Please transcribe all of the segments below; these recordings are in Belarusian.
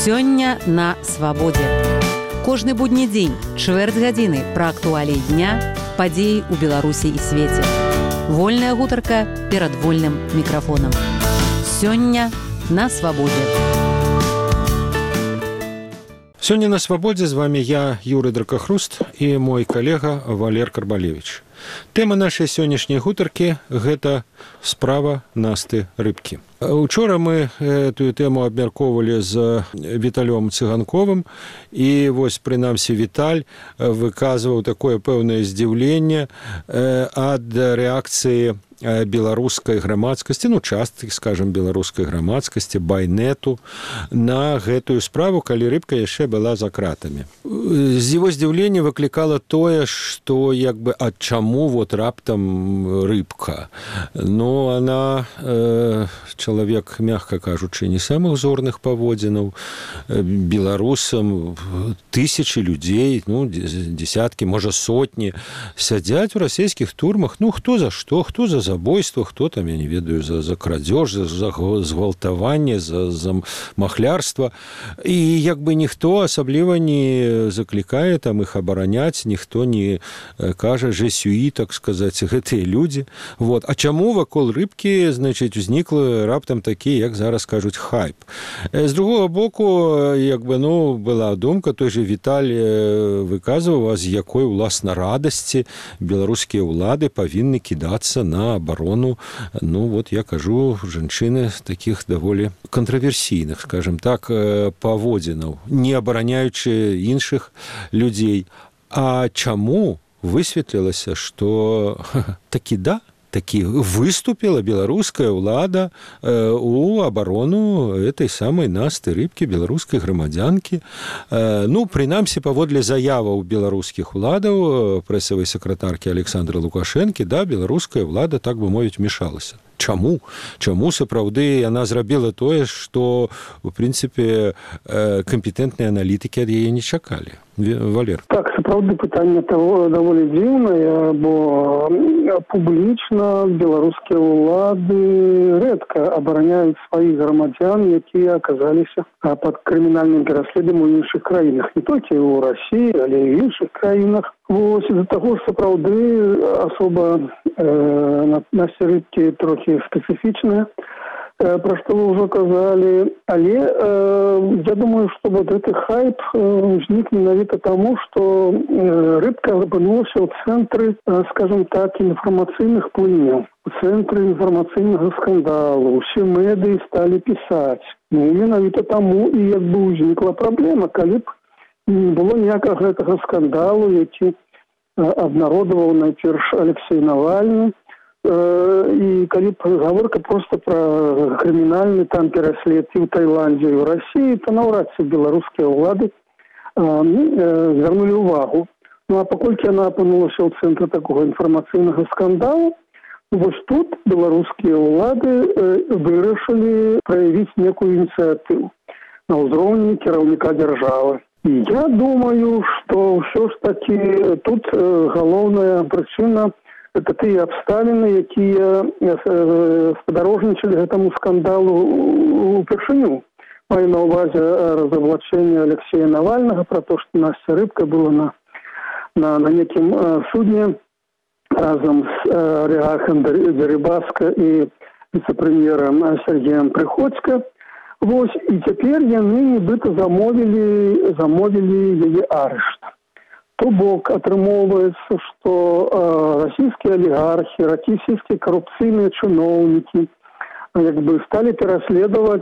Сёння на свабодзе. Кожны будні дзень, чвэрць гадзіны пра актуаліі дня, падзеі ў Беларусі і свеце. Вольная гутарка перад вольным мікрафонам. Сёння на свабодзе. Сёння на свабодзе з вами я, Юрый Дракахруст, і мой калега Валер Карбалевич. Тэма нашай сённяшняй гутаркі – гэта справа Насты Рыбкі. Учора мы эту тэму абмяркоўвалі з Віталём Цыганковым, і вось, прынамсі, Віталь выказваў такое пэўнае здзіўленне ад рэакцыі беларускай грамадскасці, часткі, скажем, беларускай грамадскасці, байнету, на гэтую справу, калі Рыбка яшчэ была за кратамі. З яго здзіўлення выклікала тое, што ад чаму раптам Рыбка. Она чалавек, мягка кажучы, не самых зорных паводзінаў. Беларусам тысячы людзей, десяткі, можа сотні, сядзяць у расійскіх турмах. Хто за што, хто за забойство, хто там, я не ведаю, за крадзеж, за згвалтаванне, за махлярства. І ніхто асабліва не заклікае там іх абараняць, ніхто не кажа «жесюі», так сказаць, гэтыя людзі. А чаму вакол Рыбкі, узнікла раптам такі, як зараз кажуць, хайп? З другого боку, была думка, той же Віталь выказваў, з якой, уласна, радасці беларускія ўлады павінны кідацца на абарону, я кажу, жанчыны такіх даволі кантраверсійных, скажем так, паводзінаў, не абараняючы іншых людзей. А чаму высветлілася, што такі выступила беларуская ўлада у абарону этой самой Насты Рыбкі, беларускай грамадзянкі. Прынамсі, паводле заяваў беларускіх уладаў, прэсавай сакратаркі Александры Лукашэнкі, беларуская ўлада, так бы мовіць, мешалася. Чаму? Чаму сапраўды яна зрабіла тое, што, у прынцыпе, кампетэнтныя аналітыкі ад яе не чакалі? Валер. Так, сапраўды пытанне даволі дзіўнае, бо публічна беларускія ўлады рэдка абараняюць сваіх грамадзян, якія аказаліся пад крымінальным пераследам у іншых краінах. Не толькі ў Расіі, але і ў іншых краінах. З-за таго ж сапраўды асоба Насці Рыбкі трохі спецыфічная, пра што вы ўжо казалі, але я думаю, што гэты хайп узнік менавіта таму, што Рыбка апынулася ў цэнтры, скажем так, інфармацыйных плыняў, у цэнтры інфармацыйнага скандалу. Усе медыі сталі пісаць. Менавіта таму і ўзнікла праблема, калі б не было ніякага гэтага скандалу, які абнародаваў найперш Алексей Навальны, і калі б гаворка проста пра крымінальны там пераслед і ў Таіландзе, і ў Расіі, то наўрад ці беларускія ўлады звярнулі ўвагу. А паколькі яна апынулася ў цэнтры такога інфармацыйнага скандалу, вось тут беларускія ўлады вырашылі праявіць некую ініцыятыву на ўзроўні кіраўніка дзяржавы. І я думаю, што ўсё ж такі тут галоўная прычына – это тыя абставіны, якія спадарожнічалі гэтаму скандалу упершыню. Маю на ўвазе разаблачэнне Алексея Навальнага пра то, што Насця Рыбка была на некім судне разам з олігархам Дерибаска і віцэ-прэм'ерам Сергеем Прыходзька. І цяпер яны нібыта замовілі яе арышт. То бок атрымоўваецца, што расійскія алігархі, расійскія карупцыйныя чыноўнікі сталі пераследаваць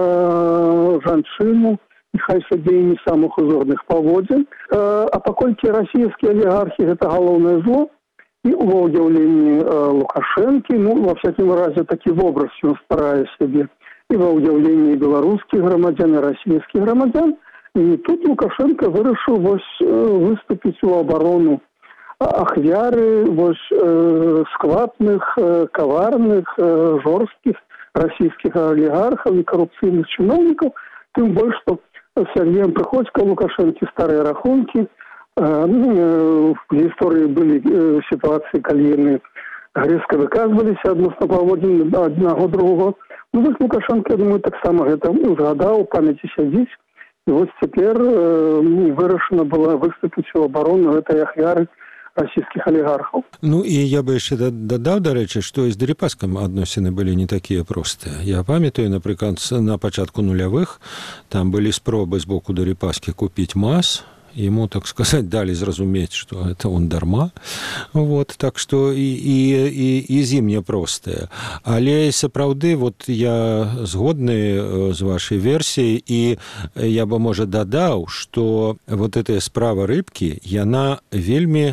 жанчыну, хай сабе і не самых узорных паводзін. А паколькі расійскія алігархі – гэта галоўнае зло, і ва ўяўленні Лукашэнкі, ва всякім разе такі вобраз ён стварае сябе, і ва ўяўленні беларускіх грамадзян і расійскіх грамадзян. І тут Лукашенко вырашыў выступіць у абарону ахвяры сквапных, каварных, жорсткіх расійскіх алігархаў і карупцыйных чыноўнікаў. Тым больш, што Сергеем Прыходзька Лукашэнкі старыя рахункі. В гісторыі былі сітуацыі, калі яны резко выказваліся адносна паводзін аднаго другого. Лукашенко, я думаю, таксама гэта узгадаў, у памяці сядзіць. І вось цяпер вырашана была выступіць у абарону гэтай ахвяры расійскіх алігархаў. Ну і я бы яшчэ дадаў, дарэчы, што і з Дерипаскам адносіны былі не такія простыя. Я памятаю, напрыклад, на пачатку нулявых там былі спробы з боку Дерипаскі купіць МАЗ. Ему, так сказать, дали зразумець, что это он дарма. Вот, так что и зім няпростая. Але сапраўды, вот я згодны з вашай версіяй, і я бы, можа, дадаў, что вот эта справа рыбкі, яна вельмі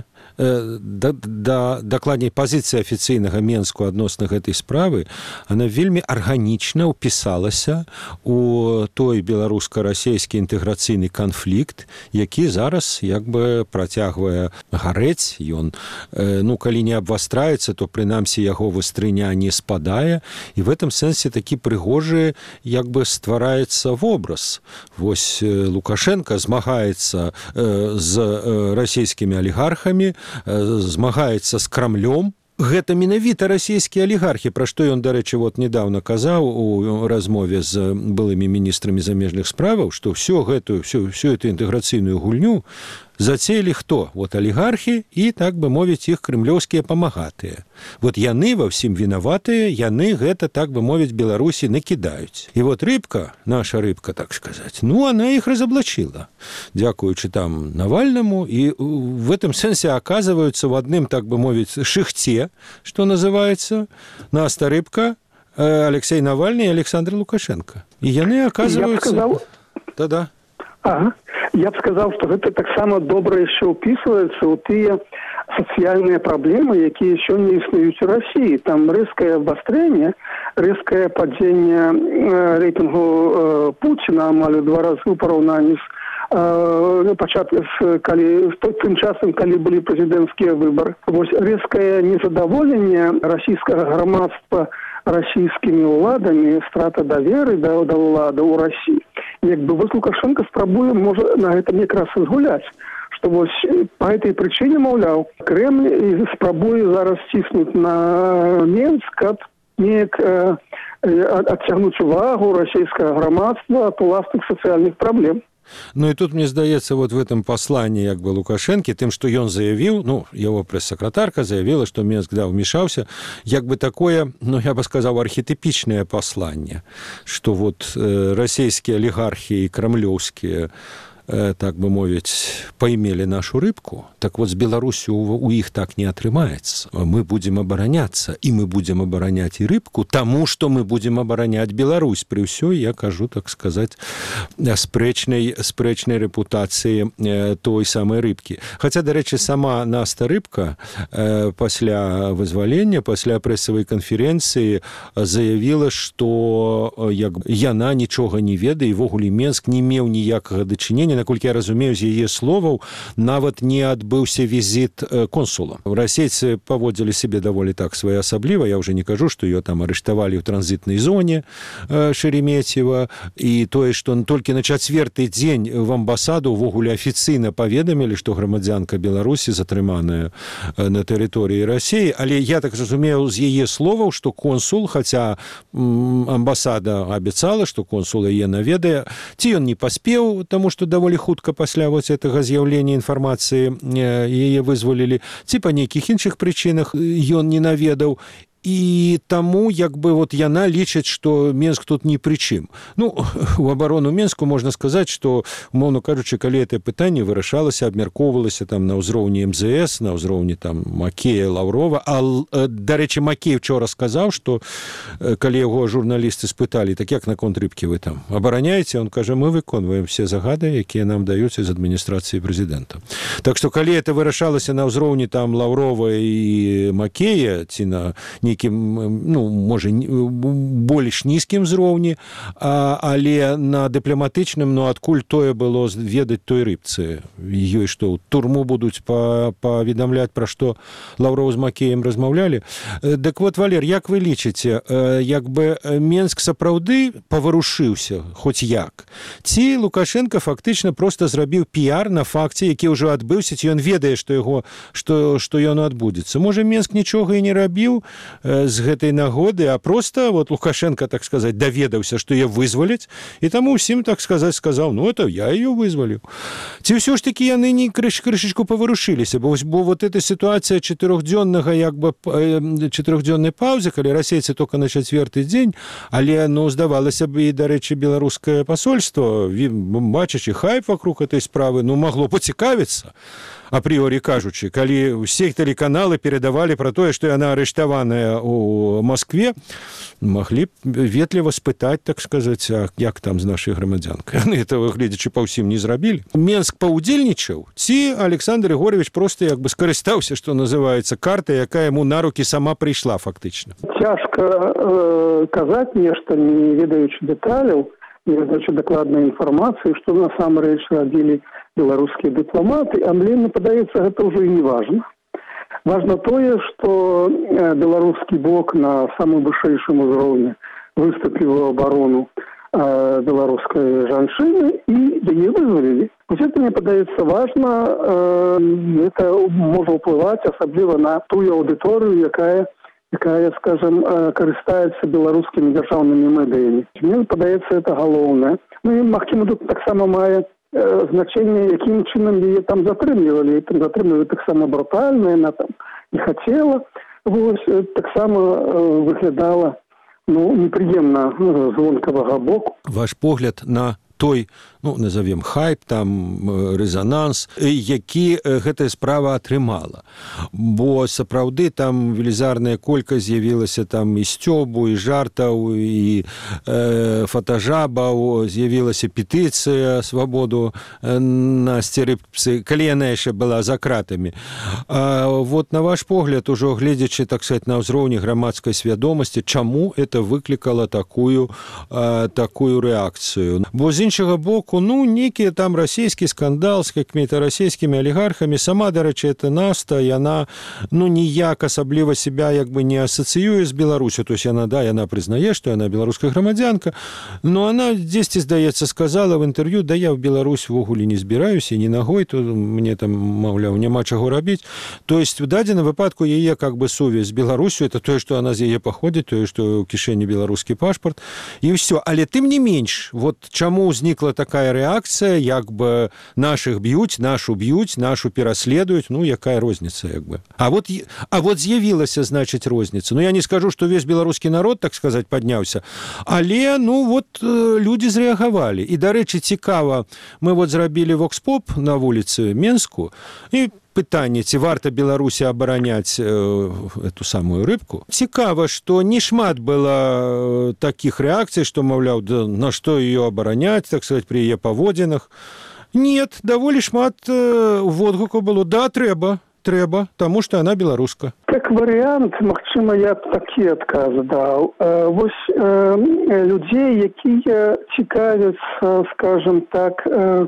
дакладней пазіцыя афіцыйнага Менску адносна гэтай справы, она вельмі арганічна ўпісалася у той беларуска-расейскі інтэграцыйны канфлікт, які зараз як бы працягвае гарэць. Ён, калі не абвастраецца, то прынамсі яго вастрыня не спадае, і в этом сэнсе такі прыгожы як бы ствараецца вобраз. Вось Лукашенко змагаецца з расійскімі алігархамі, змагаецца з Крамлём. Гэта менавіта расійскія алігархі, пра што ён, дарэчы, вот недавно казаў у размове з былымі міністрамі замежных справаў, што всю эту інтэграцыйную гульню зацеялі хто? Вот алігархі і, так бы мовіць, іх крымлёўскія памагатыя. Вот яны ва ўсім вінаватыя, яны гэта, так бы мовіць, Беларусі накідаюць. І вот рыбка, наша рыбка, так сказать, она іх разоблачила, дзякуючы там Навальнаму, і в этом сэнсе оказываются в одном, так бы мовіць, шихте, что называется, Наста Рыбка, Алексей Навальный и Александр Лукашенко. И яны оказываются... Да-да. Ага. Я б сказаў, што гэта таксама добра яшчэ ўпісваецца ў тыя сацыяльныя праблемы, якія сёння існуюць у Расіі. Там рэзкае абвастрэнне, рэзкае падзенне рэйтынгу Пуціна амаль у 2 разы ў параўнанні з тым часам, калі былі прэзідэнцкія выбары. Вось рэзкае незадаволенне расійскага грамадства расійскімі ўладамі, страта даверы да ўлады ў Расіі. Як бы вось Лукашенко спрабуе, можа, на гэтым якраз згуляць, што вось па гэтай прычыне, маўляў, Крэмль спрабуе зараз ціснуць на Менск, каб неяк адцягнуць увагу расійскага грамадства ад уласных сацыяльных праблем. Ну и тут, мне здаецца, вот в этом послании як бы Лукашенко, тем, что ён заявил, его пресс-секретарка заявила, что Минск, да, вмешался, як бы такое, я бы сказал, архетипичное послание, что вот российские олигархи и кремлевские, так бы мовіць, поймели нашу рыбку, так вот с Беларусью у іх так не атрымаецца. Мы будем обороняться, и мы будем оборонять и рыбку, тому, что мы будем оборонять Беларусь. При ўсёй, я кажу, так сказать, спрэчнай рэпутацыі той самой рыбкі. Хаця, дарэчы, сама Наста Рыбка пасля вызвалення, пасля прэсавай канферэнцыі заявила, што яна нічога не ведае, і ввогуле Менск не меў ніякага дачынення. Наколькі я разумею, з яе словаў, нават не адбыўся візіт консула. Расейцы паводзілі сябе даволі так своеасабліва. Я ўжо не кажу, што ее там арыштавалі ў транзітнай зоне Шереметьева, і тое, што толькі на 4-й дзень в амбасаду ўвогуле афіцыйна паведамілі, што грамадзянка Беларусі затрыманая на тэрыторыі Расіі. Але я так разумею з яе словаў, што консул, хаця амбасада абяцала, што консул яе наведае, ці ён не паспеў, таму што даволі хутка пасля вот гэтага з'яўлення інфармацыі яе вызвалілі, ці па нейкіх іншых прычынах ён не наведаў. І таму, як бы, вот яна лічыць, што Менск тут ні пры чым. У абарону Менску можна сказаць, што, умоўно кажучы, калі гэтае пытанне вырашалася, абмяркоўвалася там на ўзроўні МЗС, на ўзроўні там Макея, Лаўрова, дарэчы, Макей вчора сказаў, што калі яго журналісты спыталі, так як наконт рыбкі вы там абараняеце, он кажа, мы выконваем все загады, якія нам даюць з адміністрацыі прэзідэнта. Так што, калі это вырашалася на ўзроўні там Лаўрова і Макея, ці на нейкім, можа, больш нізкім узроўні, але на дыпламатычным, адкуль тое было ведаць той рыбцы? Ёй што, турму будуць паведамляць, пра што Лаўров з Макеем размаўлялі? Дык вот, Валер, як вы лічыце, як бы Менск сапраўды паварушыўся, хоць як? Ці Лукашенко фактычна проста зрабіў піар на факце, які ўжо адбыўся, ці ён ведае, што ён адбудзецца? Можа, Менск нічога і не рабіў, з гэтай нагоды, а просто вот Лукашенко, так сказать, даведаўся, што я вызваліць, і таму ўсім, так сказать, сказаў, ну, это я ее вызваліў. Ці ўсё ж такі яны не крышечку паварушыліся, бо вот эта ситуация четырехдзённай паўзы, калі расейцы только на 4-й дзень, але, ну, здавалася б, і, дарэчы, беларускае пасольство, бачачы хайп вокруг этой справы, ну, могло поцікавіцца, апріорі кажучы, калі ўсе тэлеканалы перадавалі пра тое, што яна арыштаваная у Москве, маглі б ветліва спытаць, так сказаць, як там з нашай грамадзянкай. Яны этого, гледзячы па ўсім, не зрабілі. Менск паўдзельнічаў, ці Александр Егорович просто як бы скарыстаўся, што называецца, карта, якая яму на рукі сама прыйшла фактычна. Цяжка казаць нешта, не ведаючы дэталяў, не ведаючы дакладнай інфармацыі, што насамрэч рабілі беларускія дыпламаты, а мне падаецца, гэта ўжо і не важна. Важна тое, што беларускі бок на самым вышэйшым узроўні выступіў у абарону беларускай жанчыны і яе вызвалілі. Вось это, мне падаецца, важна, это можа ўплываць асабліва на тую аўдыторыю, якая, скажем, карыстаецца беларускімі дзяржаўнымі медыямі. Мне падаецца, это галоўнае. Ну і, магчыма, тут таксама мае значэнне, якім чынам яе там затрымлівалі. Затрымлівалі таксама брутальна, яна там не хацела. Вось, таксама выглядала, ну, непрыемна з вонкавага боку. Ваш погляд на той, ну, назовем, хайп, там, резонанс, які гэтая справа атрымала. Бо, сапраўды, там велізарная колькасць з'явілася там і сцёбу, і жартаў, і фотажабаў, з'явілася петыцыя «Свабоду» Насці Рыбцы, калі яна яшчэ была за кратамі. Вот, на ваш погляд, ужо гледзячы, так сказать, на ўзроўні грамадскай свядомасці, чаму это выклікала такую рэакцыю? Бо з іншага боку, ну, нейкі там расійскі скандал з какімі-то расійскімі алігархамі, сама, дарэчы, это Наста, яна, ну, ніяк асабліва себя як бы не асацыюе з Беларусю, то есть яна, да, яна прызнае, што яна беларуская грамадзянка, но она дзесьці, здаецца, сказала в інтэрв'ю, да я в Беларусь ввогуле не збіраюся, ні нагой, то мне там, маўляў, няма чаго рабіць. То есть в дадзеным выпадку яе как бы сувязь з Беларусю, это тое, што она з яе паходзіць, тое, што ў кішэні беларускі пашпарт, і ўсё. Але тым не менш, вот чаму ўзнікла такая рэакцыя, як бы нашых б'юць, нашу пераследуюць, ну, якая розніца, як бы. А вот з'явілася, значыць, розніца. Ну, я не скажу, што весь беларускі народ, так сказаць, падняўся, але, ну, вот людзі зрэагавалі. І, дарэчы, цікава, мы вот зрабілі вокс-поп на вуліцы Менску, і пытанне, ці варта Беларусі абараняць эту самую рыбку. Цікава, што не шмат было такіх рэакцый, што, маўляў, да, на што ее абараняць, так сказать, при яе паводзінах. Нет, даволі шмат водгукаў было. Да, трэба, таму што яна беларуска. Как варыянт, магчыма, я б такі адказ даў. Вось людзей, якія цікавяцца, скажем так,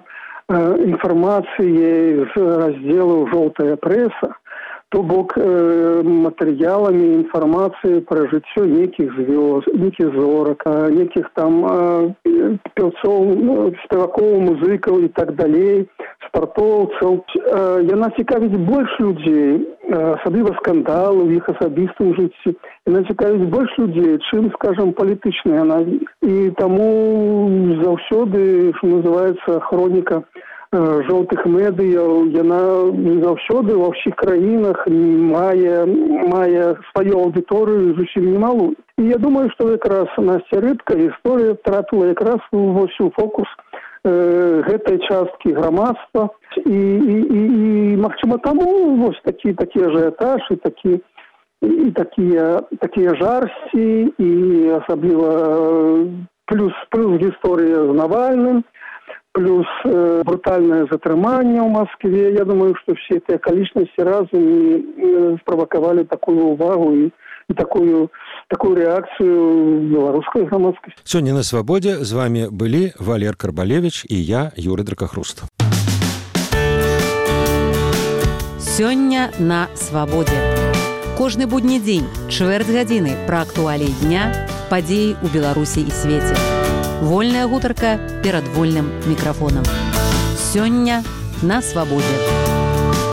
інфармацыяй з раздзелу «Жоўтая прэса», то бок матэрыяламі інфармацыі пра жыццё нейкіх звёзд, нейкіх зорак, нейкіх там пеўцоў, спевакоў, музыкаў і так далей, спартоўцаў. Яна цікавіць больш людзей, асабліва скандалы ў іх асабістым жыцці. Яна цікавіць больш людзей, чым, скажам, палітычная навіна. І таму заўсёды, што называецца, хроніка жоўтых медыяў, яна заўсёды ва ўсіх краінах мае сваю аўдыторыю зусім немалую. І я думаю, што якраз Насця Рыбка гісторыя трапіла якраз вось у фокус гэтай часткі грамадства. І магчыма, таму вось такі ажыятаж і такія жарсці, і асабліва плюс гісторыя з Навальным, плюс брутальное затрыманне ў Москве. Я думаю, што все эти акалічнасці разам справакавалі такую увагу і такую рэакцыю беларускай грамадскасці. Сёння на Свабодзе з вами былі Валер Карбалевич і я, Юрый Дракахруст. Сёння на Свабодзе. Кожны будні дзень, чвэрць гадзіны пра актуаліі дня, падзеі ў Беларусі і свеце. Вольная гутарка перад вольным мікрафонам. Сёння на Свабодзе.